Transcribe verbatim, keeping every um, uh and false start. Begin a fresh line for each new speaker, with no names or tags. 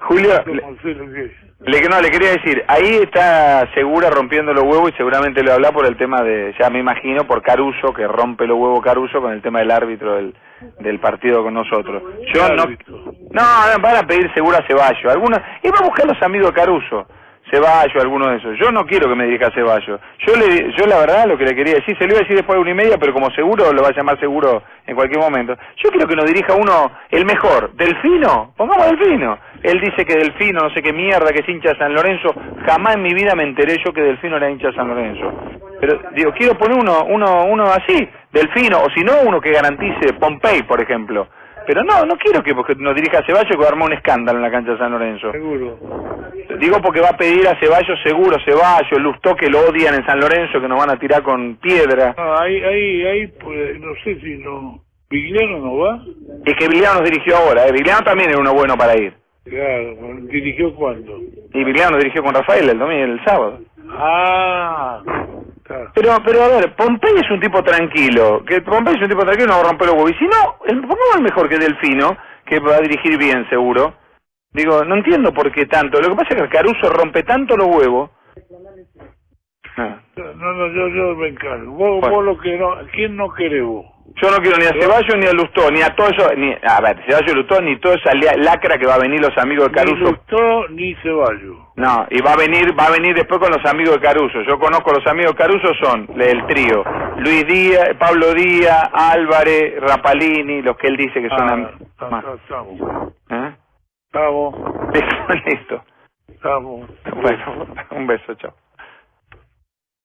Julio, le, le, no, le quería decir, ahí está Segura rompiendo los huevos y seguramente le va a hablar por el tema de, ya me imagino, por Caruso, que rompe los huevos Caruso con el tema del árbitro del, del partido con nosotros. Yo no, no, van a pedir Segura a Ceballos, algunos, y va a buscar los amigos de Caruso. Ceballos, alguno de esos. Yo no quiero que me dirija Ceballos. Yo le, yo la verdad lo que le quería decir, se lo iba a decir después de una y media, pero como seguro lo va a llamar seguro en cualquier momento. Yo quiero que nos dirija uno, el mejor, Delfino, pongamos Delfino. Él dice que Delfino, no sé qué mierda, que es hincha de San Lorenzo. Jamás en mi vida me enteré yo que Delfino era hincha de San Lorenzo. Pero digo, quiero poner uno, uno, uno así, Delfino, o si no, uno que garantice Pompey, por ejemplo. Pero no, no quiero que nos dirija a Ceballos, que va a armar un escándalo en la cancha de San Lorenzo.
Seguro.
Digo porque va a pedir a Ceballos seguro, Ceballos, Lustó, que lo odian en San Lorenzo, que nos van a tirar con piedra.
No, ahí, ahí, ahí, pues, no sé si no... ¿Vigliano no va?
Es que Vigliano nos dirigió ahora, ¿eh? Vigliano también es uno bueno para ir.
Claro, ¿dirigió cuándo?
Y Vigliano nos dirigió con Rafael el domingo, el sábado.
Ah... Claro.
Pero, pero a ver, Pompey es un tipo tranquilo, que Pompey es un tipo tranquilo, no va a romper los huevos. Y si no, el, pongamos el mejor que Delfino, que va a dirigir bien seguro. Digo, no entiendo por qué tanto. Lo que pasa es que Caruso rompe tanto los huevos. Ah.
No, no, yo, yo me encargo. Vos, bueno. vos lo que no, ¿quién no querés vos?
Yo no quiero ni a Ceballos ni a Lustó, ni a todo eso, ni, a ver, Ceballos y Lustó, ni toda esa lacra que va a venir los amigos de Caruso.
Ni Lustó ni Ceballos.
No, y va a venir, va a venir después con los amigos de Caruso. Yo conozco los amigos de Caruso, son el trío, Luis Díaz, Pablo Díaz, Álvarez, Rapalini, los que él dice que son
ah, amigos. Estamos.
¿Eh?
Estamos.
Listo.
Estamos.
Bueno, un beso, chao.